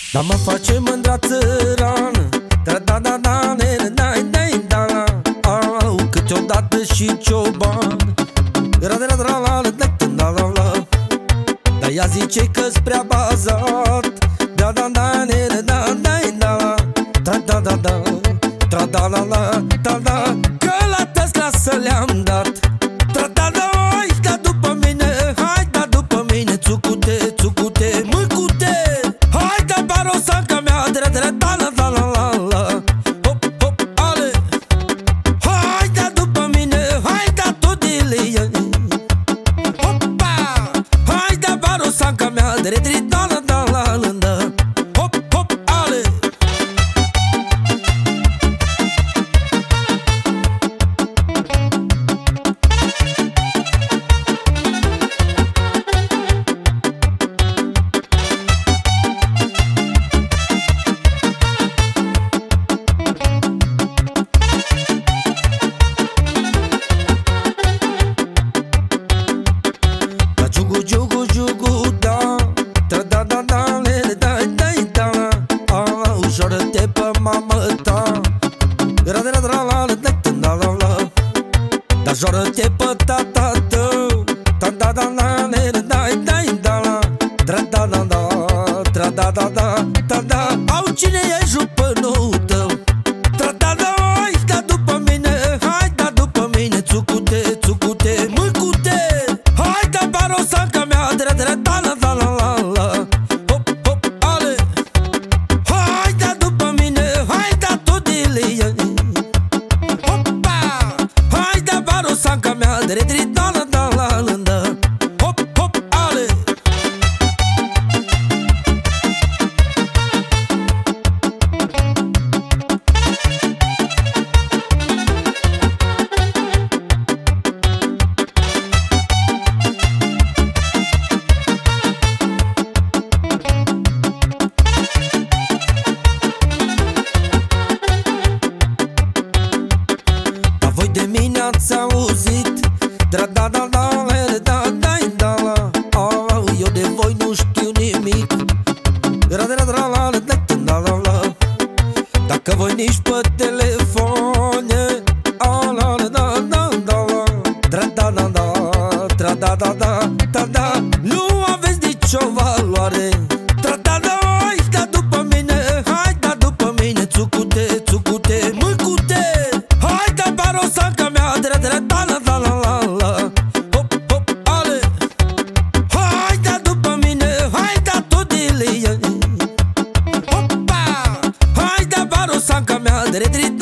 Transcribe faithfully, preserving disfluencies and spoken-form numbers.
Dar mă face mândra țărană, da-da-da-da, ne-ne-dai-dai-da. Au, câteodată și cioban, ra-da-da-da-la-la-da-da-la. Dar ea zice că-s prea bazat, da-da-da, ne-ne-dai-dai-da. Da-da-da-da, tra-da-la-la-da-da, că la Tesla să le-am dat. Tra-da-da, hai, da după mine, hai, da după mine, țucute, țucute, mâcute. Hai, da barosanca mea, dre-dre-da-la-da-la-la-la. Hop, hop, ale. Hai, da după mine, hai, da todile. Hopa, hai, da barosanca mea, dre-dre-da-la-da-la-la. Hop, hop, ale. Jugu, jugu, jugu, da, tra-da-da-da, le-le-dai-dai-da. Au, ușoară-te pe mamă ta, ra-da-da-da-la-la-da-da-la. Dar joară-te pe tata tău, ta-da-da-da, le-le-dai-dai-da. Tra-da-da-da, tra-da-da-da, ta-da. Au, cine e jupănul tău? Tra-da-da, hai, da după mine, hai, da după mine, țucute, țucute, mâcute. Hai, da barosanca mea, dre-dre-da-la-da-la-la-la. Hop, hop, ale. Hai, da după mine, hai, da todile. Hopa, hai, da barosanca mea, dre-dre-da-la-da-la-la. Hop, hop, ale. Voi de mine ați auzit, da-da-da-da, le-da-da-da-da. Au, eu de voi nu știu nimic, ra-da-da-da-la-la-da-da-la. Dacă voi nici pe telefoane, a-la-la-da-da-da-la. Tra-da-da-da, tra-da-da-da, da-da, nu aveți nicio valoare. Tra-da-da, hai, da după mine, hai, da după mine, țucute, țucute, mâcute. Hai, da barosanca mea, dre-dre-da-la-da-la-la-la. Hop, hop, ale. Hai, da după mine, hai, da todile. Hopa, hai, da barosanca mea, dre-dre